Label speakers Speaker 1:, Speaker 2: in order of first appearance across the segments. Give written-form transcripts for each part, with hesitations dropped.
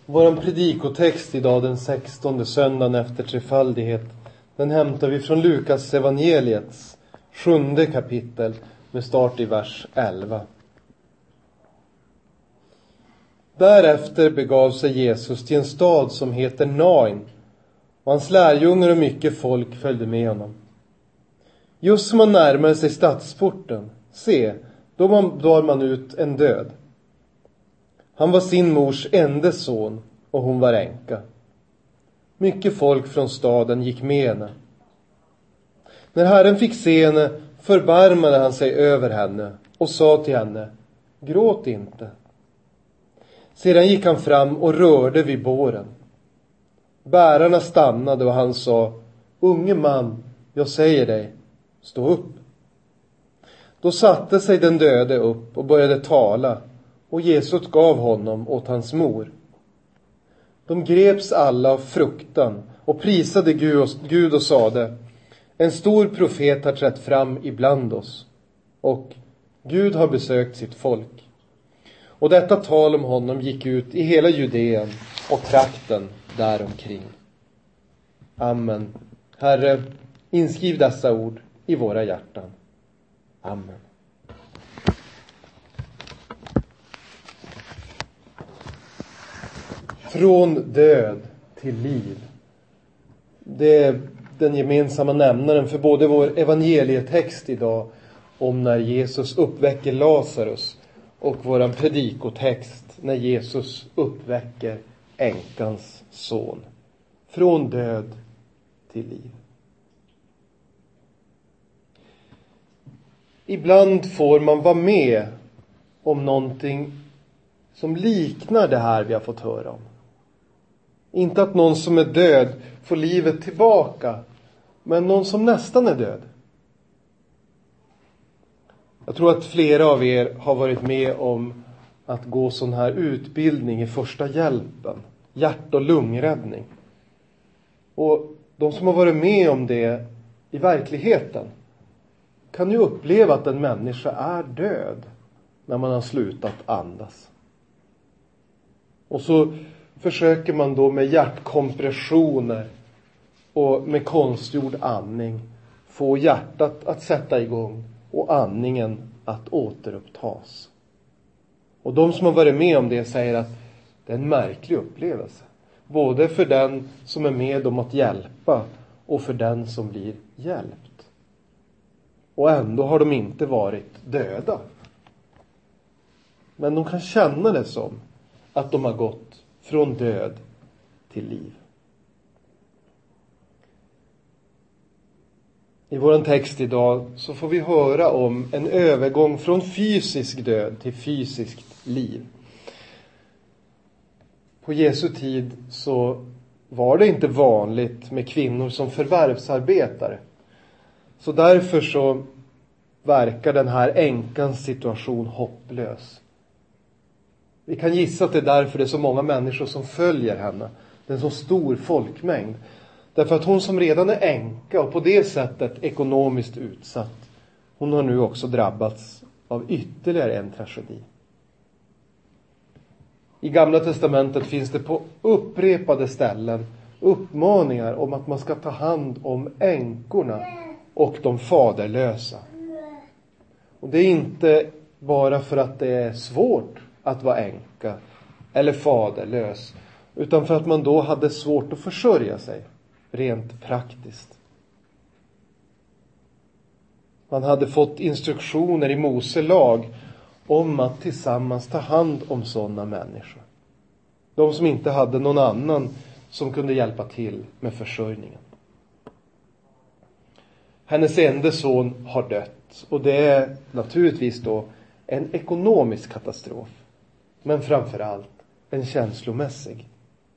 Speaker 1: Vår predikotext idag, den 16:e söndagen efter trefaldighet, den hämtar vi från Lukas evangeliets 7:e kapitel med start i vers 11. Därefter begav sig Jesus till en stad som heter Nain, och hans lärjungar och mycket folk följde med honom. Just som han närmade sig stadsporten, se, då bar man ut en död. Han var sin mors enda son, och hon var änka. Mycket folk från staden gick med henne. När Herren fick se henne förbarmade han sig över henne och sa till henne: gråt inte. Sedan gick han fram och rörde vid båren. Bärarna stannade och han sa: unge man, jag säger dig, stå upp. Då satte sig den döde upp och började tala, och Jesus gav honom åt hans mor. De greps alla av fruktan och prisade Gud och sade: en stor profet har trätt fram ibland oss, och Gud har besökt sitt folk. Och detta tal om honom gick ut i hela Judeen och trakten däromkring. Amen. Herre, inskriv dessa ord i våra hjärtan. Amen. Från död till liv. Det är den gemensamma nämnaren för både vår evangelietext idag om när Jesus uppväcker Lazarus och våran predikotext när Jesus uppväcker änkans son. Från död till liv. Ibland får man vara med om någonting som liknar det här vi har fått höra om. Inte att någon som är död får livet tillbaka, men någon som nästan är död. Jag tror att flera av er har varit med om att gå sån här utbildning i första hjälpen, hjärt- och lungräddning. Och de som har varit med om det i verkligheten kan ju uppleva att en människa är död när man har slutat andas. Och så försöker man då med hjärtkompressioner och med konstgjord andning få hjärtat att sätta igång och andningen att återupptas. Och de som har varit med om det säger att det är en märklig upplevelse. Både för den som är med om att hjälpa och för den som blir hjälpt. Och ändå har de inte varit döda. Men de kan känna det som att de har gått från död till liv. I vår text idag så får vi höra om en övergång från fysisk död till fysiskt liv. På Jesu tid så var det inte vanligt med kvinnor som förvärvsarbetare. Så därför så verkar den här änkans situation hopplös. Vi kan gissa att det är därför det är så många människor som följer henne. Det är en så stor folkmängd. Därför att hon som redan är änka och på det sättet ekonomiskt utsatt, hon har nu också drabbats av ytterligare en tragedi. I Gamla testamentet finns det på upprepade ställen uppmaningar om att man ska ta hand om änkorna och de faderlösa. Och det är inte bara för att det är svårt att vara änka eller faderlös, utan för att man då hade svårt att försörja sig rent praktiskt. Man hade fått instruktioner i Mose lag om att tillsammans ta hand om sådana människor. De som inte hade någon annan som kunde hjälpa till med försörjningen. Hennes enda son har dött, och det är naturligtvis då en ekonomisk katastrof. Men framförallt en känslomässig.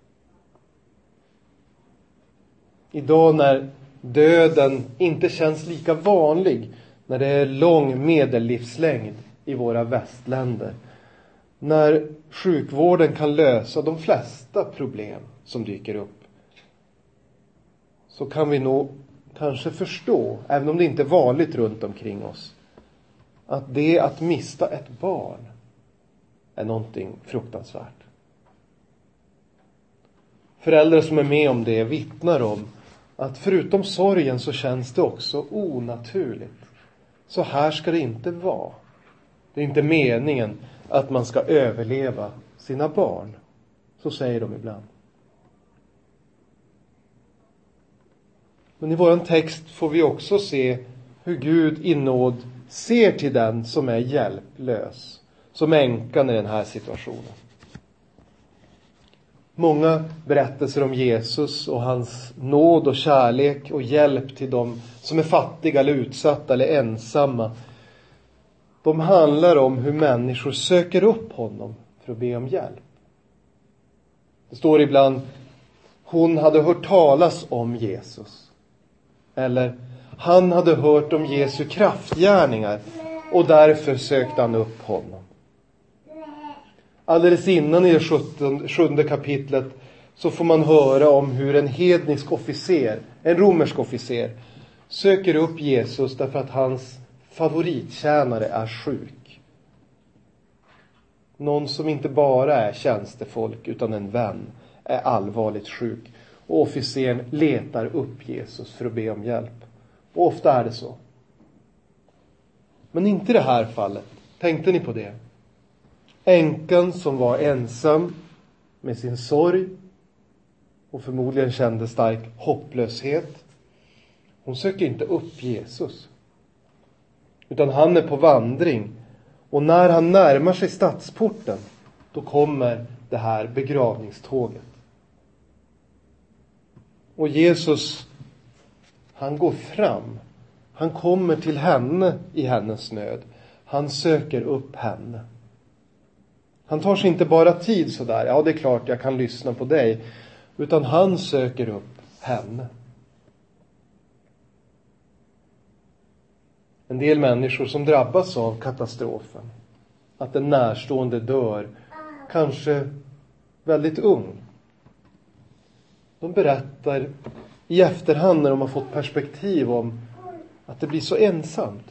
Speaker 1: Idag när döden inte känns lika vanlig, när det är lång medellivslängd i våra västländer, när sjukvården kan lösa de flesta problem som dyker upp, så kan vi nog kanske förstå, även om det inte är vanligt runt omkring oss, att det att mista ett barn är någonting fruktansvärt. Föräldrar som är med om det vittnar om att förutom sorgen så känns det också onaturligt. Så här ska det inte vara. Det är inte meningen att man ska överleva sina barn. Så säger de ibland. Men i våran text får vi också se hur Gud i nåd ser till den som är hjälplös. Som änkan i den här situationen. Många berättelser om Jesus och hans nåd och kärlek och hjälp till dem som är fattiga eller utsatta eller ensamma. De handlar om hur människor söker upp honom för att be om hjälp. Det står ibland, hon hade hört talas om Jesus. Eller, han hade hört om Jesu kraftgärningar och därför sökte han upp honom. Alldeles innan i det 7:e kapitlet så får man höra om hur en hednisk officer, en romersk officer, söker upp Jesus därför att hans favorittjänare är sjuk. Någon som inte bara är tjänstefolk utan en vän är allvarligt sjuk. Och officeren letar upp Jesus för att be om hjälp. Och ofta är det så. Men inte i det här fallet. Tänkte ni på det? Änkan som var ensam med sin sorg och förmodligen kände stark hopplöshet. Hon söker inte upp Jesus. Utan han är på vandring. Och när han närmar sig stadsporten, då kommer det här begravningståget. Och Jesus, han går fram. Han kommer till henne i hennes nöd. Han söker upp henne. Han tar sig inte bara tid sådär. Ja, det är klart jag kan lyssna på dig. Utan han söker upp henne. En del människor som drabbas av katastrofen. Att en närstående dör. Kanske väldigt ung. De berättar i efterhand när de har fått perspektiv om att det blir så ensamt.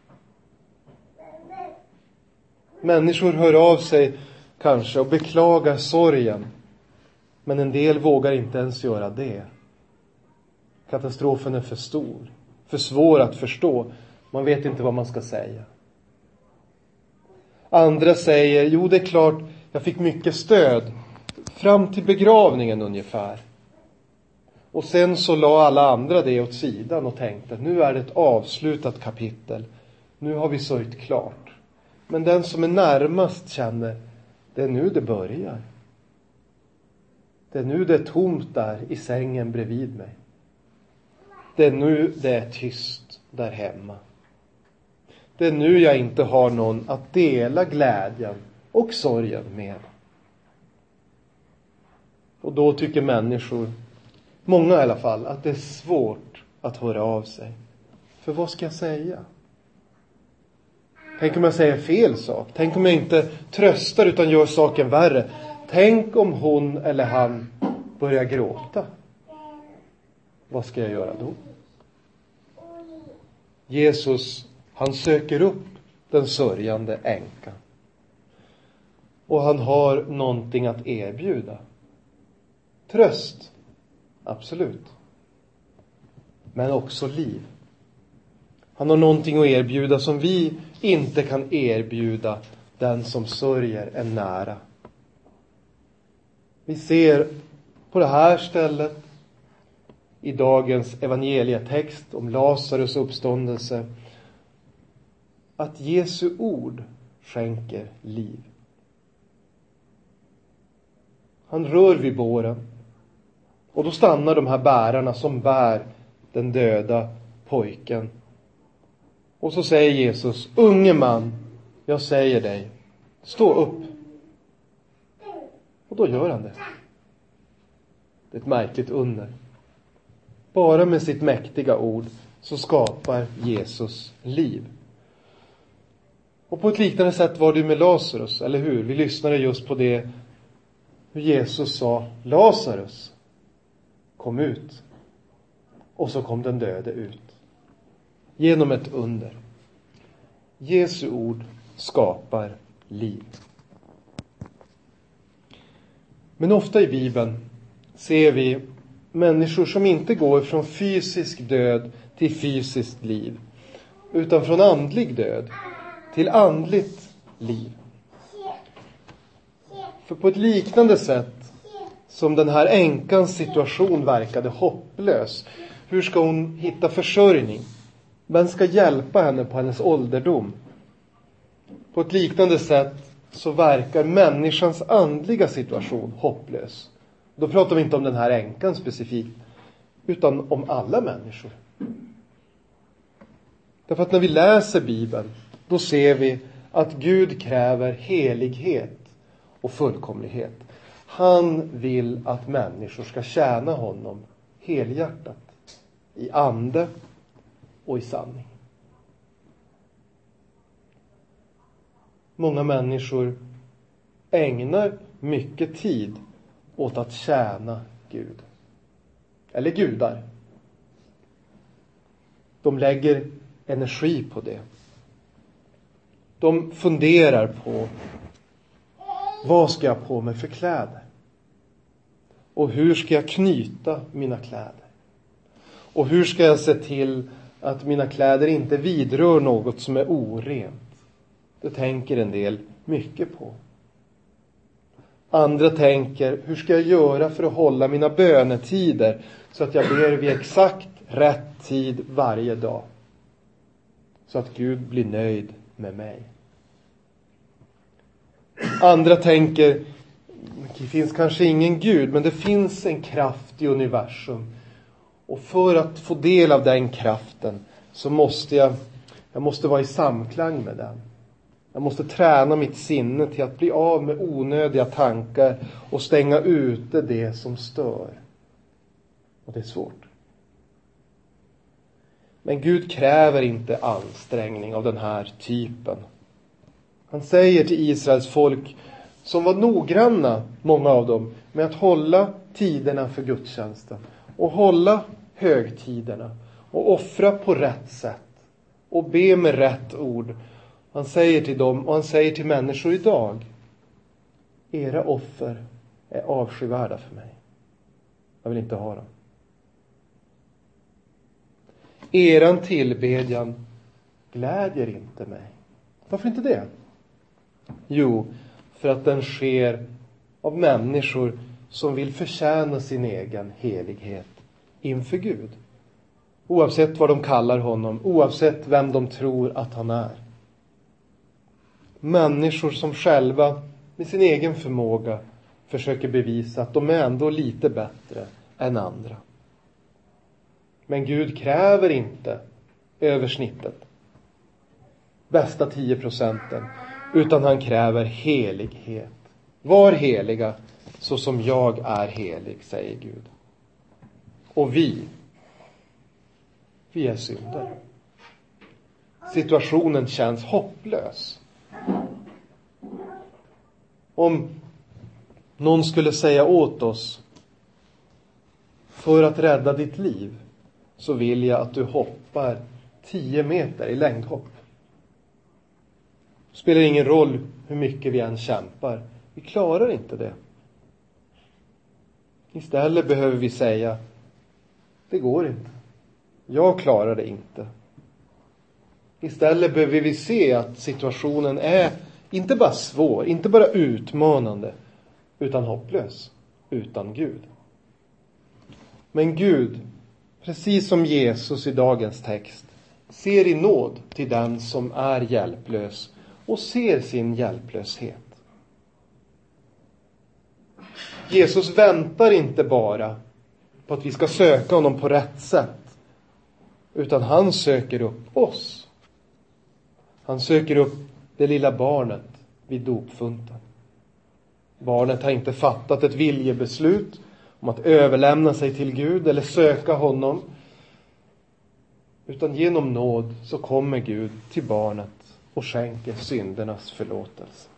Speaker 1: Människor hör av sig kanske och beklagar sorgen. Men en del vågar inte ens göra det. Katastrofen är för stor. För svår att förstå. Man vet inte vad man ska säga. Andra säger, jo det är klart, jag fick mycket stöd. Fram till begravningen ungefär. Och sen så la alla andra det åt sidan och tänkte, nu är det ett avslutat kapitel. Nu har vi sörjt klart. Men den som är närmast känner, det är nu det börjar. Det är nu det är tomt där i sängen bredvid mig. Det är nu det är tyst där hemma. Det är nu jag inte har någon att dela glädjen och sorgen med. Och då tycker människor, många i alla fall, att det är svårt att höra av sig. För vad ska jag säga? Tänk om jag säger fel sak. Tänk om jag inte tröstar utan gör saken värre. Tänk om hon eller han börjar gråta. Vad ska jag göra då? Jesus, han söker upp den sörjande änkan. Och han har någonting att erbjuda. Tröst. Absolut. Men också liv. Han har någonting att erbjuda som vi inte kan erbjuda den som sörjer en nära. Vi ser på det här stället i dagens evangelietext om Lazarus uppståndelse att Jesu ord skänker liv. Han rör vid båren och då stannar de här bärarna som bär den döda pojken. Och så säger Jesus, unge man, jag säger dig, stå upp. Och då gör han det. Det är ett märkligt under. Bara med sitt mäktiga ord så skapar Jesus liv. Och på ett liknande sätt var det med Lazarus, eller hur? Vi lyssnade just på det, hur Jesus sa, Lazarus, kom ut. Och så kom den döde ut. Genom ett under. Jesu ord skapar liv. Men ofta i Bibeln ser vi människor som inte går från fysisk död till fysiskt liv, utan från andlig död till andligt liv. För på ett liknande sätt som den här änkans situation verkade hopplös. Hur ska hon hitta försörjning? Vem ska hjälpa henne på hennes ålderdom? På ett liknande sätt så verkar människans andliga situation hopplös. Då pratar vi inte om den här änkan specifikt, utan om alla människor. Därför att när vi läser Bibeln, då ser vi att Gud kräver helighet och fullkomlighet. Han vill att människor ska tjäna honom helhjärtat, i ande och i sanning. Många människor ägnar mycket tid åt att tjäna Gud. Eller gudar. De lägger energi på det. De funderar på: vad ska jag på mig för kläder? Och hur ska jag knyta mina kläder? Och hur ska jag se till att mina kläder inte vidrör något som är orent? Det tänker en del mycket på. Andra tänker: hur ska jag göra för att hålla mina bönetider så att jag ber vid exakt rätt tid varje dag? Så att Gud blir nöjd med mig. Andra tänker: det finns kanske ingen Gud, men det finns en kraft i universum. Och för att få del av den kraften så måste jag måste vara i samklang med den. Jag måste träna mitt sinne till att bli av med onödiga tankar och stänga ute det som stör. Och det är svårt. Men Gud kräver inte ansträngning av den här typen. Han säger till Israels folk, som var noggranna, många av dem, med att hålla tiderna för gudstjänsten och hålla högtiderna och offra på rätt sätt och be med rätt ord. Han säger till dem, och han säger till människor idag: era offer är avskyvärda för mig. Jag vill inte ha dem. Eran tillbedjan glädjer inte mig. Varför inte det? Jo, för att den sker av människor som vill förtjäna sin egen helighet inför Gud. Oavsett vad de kallar honom, oavsett vem de tror att han är. Människor som själva med sin egen förmåga försöker bevisa att de är ändå lite bättre än andra. Men Gud kräver inte översnittet, bästa 10%, utan han kräver helighet. Var heliga så som jag är helig, säger Gud. Och vi är syndare. Situationen känns hopplös. Om någon skulle säga åt oss: för att rädda ditt liv så vill jag att du hoppar 10 meter i längdhopp. Det spelar ingen roll hur mycket vi än kämpar. Vi klarar inte det. Istället behöver vi säga: det går inte. Jag klarar det inte. Istället behöver vi se att situationen är inte bara svår, inte bara utmanande, utan hopplös, utan Gud. Men Gud, precis som Jesus i dagens text, ser i nåd till den som är hjälplös och ser sin hjälplöshet. Jesus väntar inte bara på att vi ska söka honom på rätt sätt, utan han söker upp oss. Han söker upp det lilla barnet vid dopfunten. Barnet har inte fattat ett viljebeslut om att överlämna sig till Gud eller söka honom. Utan genom nåd så kommer Gud till barnet och skänker syndernas förlåtelse.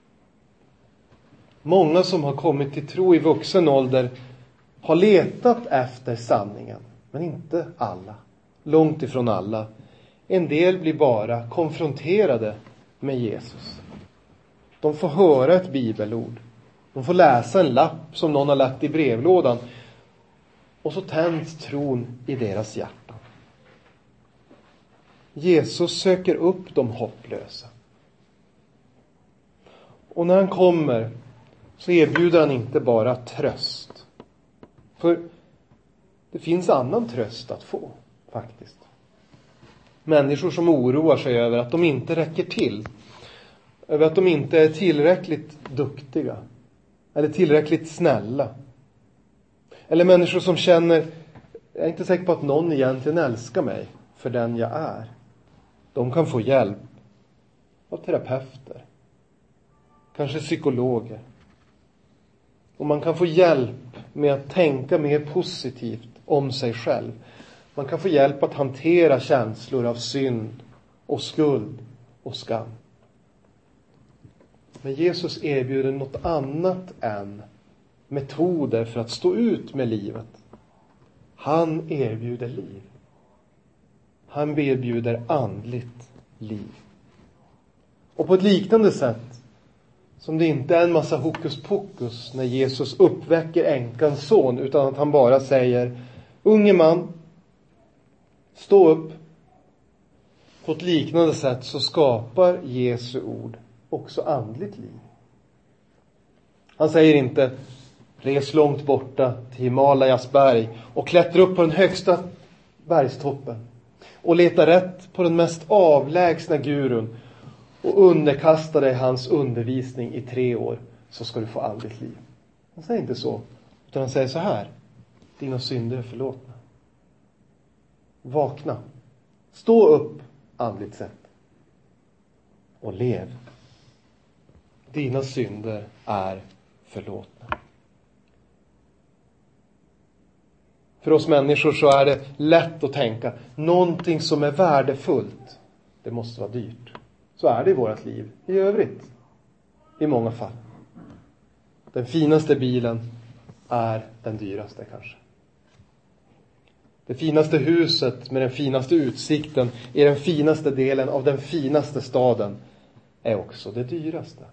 Speaker 1: Många som har kommit till tro i vuxen ålder har letat efter sanningen, men inte alla. Långt ifrån alla. En del blir bara konfronterade med Jesus. De får höra ett bibelord. De får läsa en lapp som någon har lagt i brevlådan. Och så tänds tron i deras hjärtan. Jesus söker upp de hopplösa. Och när han kommer så erbjuder han inte bara tröst. För det finns annan tröst att få, faktiskt. Människor som oroar sig över att de inte räcker till. Över att de inte är tillräckligt duktiga. Eller tillräckligt snälla. Eller människor som känner, jag är inte säker på att någon egentligen älskar mig för den jag är. De kan få hjälp av terapeuter. Kanske psykologer. Och man kan få hjälp med att tänka mer positivt om sig själv. Man kan få hjälp att hantera känslor av synd och skuld och skam. Men Jesus erbjuder något annat än metoder för att stå ut med livet. Han erbjuder liv. Han erbjuder andligt liv. Och på ett liknande sätt som det inte är en massa hokus pokus när Jesus uppväcker änkans son, utan att han bara säger: unge man, stå upp. På ett liknande sätt så skapar Jesu ord också andligt liv. Han säger inte: res långt borta till Himalayas berg och klättra upp på den högsta bergstoppen och leta rätt på den mest avlägsna gurun och underkasta dig hans undervisning i 3 år, så ska du få andligt liv. Han säger inte så, utan han säger så här: dina synder är förlåtna. Vakna. Stå upp andligt sett. Och lev. Dina synder är förlåtna. För oss människor så är det lätt att tänka: någonting som är värdefullt, det måste vara dyrt. Så är det i vårt liv i övrigt. I många fall. Den finaste bilen är den dyraste kanske. Det finaste huset med den finaste utsikten i den finaste delen av den finaste staden är också det dyraste.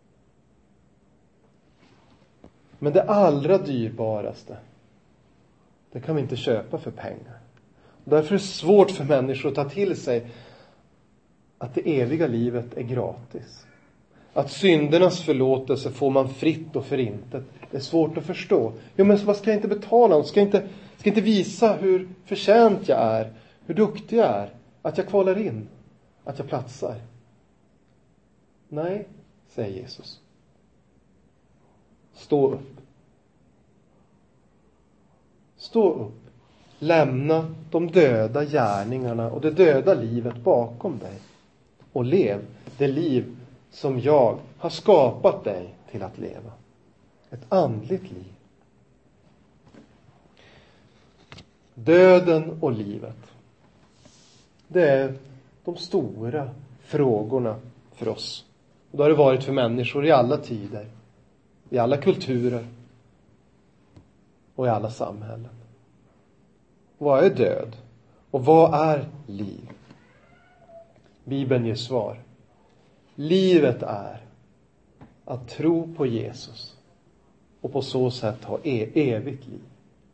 Speaker 1: Men det allra dyrbaraste, det kan vi inte köpa för pengar. Och därför är det svårt för människor att ta till sig att det eviga livet är gratis. Att syndernas förlåtelse får man fritt och förintet. Det är svårt att förstå. Jo, men vad ska jag inte betala? Ska jag inte visa hur förtjänt jag är? Hur duktig jag är? Att jag kvalar in? Att jag platsar? Nej, säger Jesus. Stå upp. Stå upp. Lämna de döda gärningarna och det döda livet bakom dig. Och lev det liv som jag har skapat dig till att leva. Ett andligt liv. Döden och livet. Det är de stora frågorna för oss. Och det har det varit för människor i alla tider. I alla kulturer. Och i alla samhällen. Vad är död? Och vad är liv? Bibeln ger svar. Livet är att tro på Jesus och på så sätt ha evigt liv.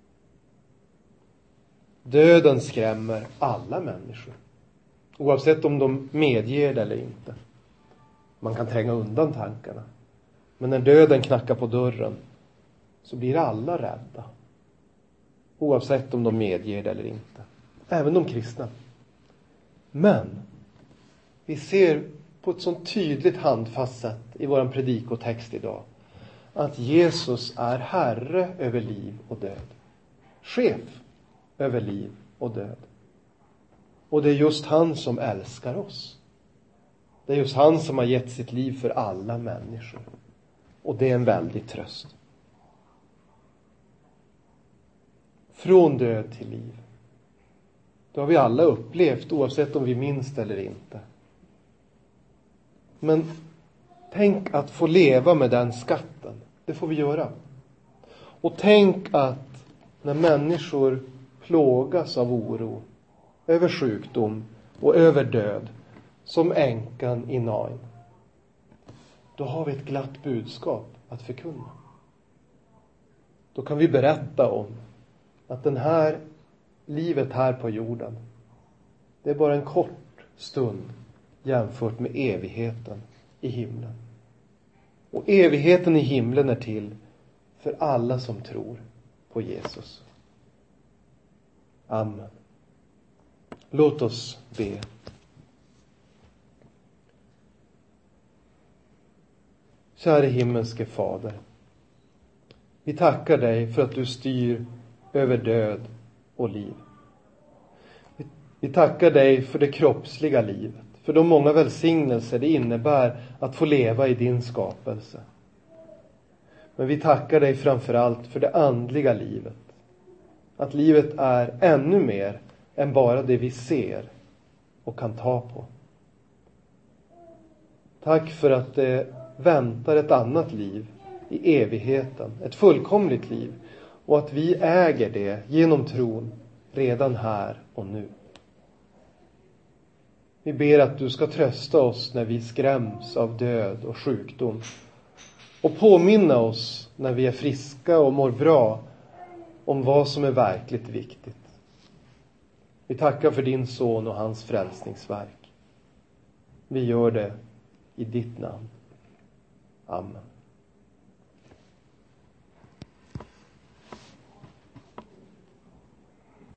Speaker 1: Döden skrämmer alla människor, oavsett om de medger det eller inte. Man kan tränga undan tankarna. Men när döden knackar på dörren så blir alla rädda, oavsett om de medger det eller inte. Även de kristna. Men vi ser på ett sånt tydligt handfast sätt i vår predikotext idag att Jesus är herre över liv och död. Chef över liv och död. Och det är just han som älskar oss. Det är just han som har gett sitt liv för alla människor. Och det är en väldig tröst. Från död till liv. Det har vi alla upplevt, oavsett om vi minns det eller inte. Men tänk att få leva med den skatten. Det får vi göra. Och tänk att när människor plågas av oro, över sjukdom och över död, som änkan i Nain. då har vi ett glatt budskap att förkunna. Då kan vi berätta om att livet här på jorden, det är bara en kort stund jämfört med evigheten i himlen. Och evigheten i himlen är till för alla som tror på Jesus. Amen. Låt oss be. Käre himmelske Fader, vi tackar dig för att du styr över död och liv. Vi tackar dig för det kroppsliga livet, för de många välsignelser det innebär att få leva i din skapelse. Men vi tackar dig framförallt för det andliga livet. Att livet är ännu mer än bara det vi ser och kan ta på. Tack för att det väntar ett annat liv i evigheten, ett fullkomligt liv, och att vi äger det genom tron redan här och nu. Vi ber att du ska trösta oss när vi skräms av död och sjukdom, och påminna oss när vi är friska och mår bra om vad som är verkligt viktigt. Vi tackar för din son och hans frälsningsverk. Vi gör det i ditt namn. Amen.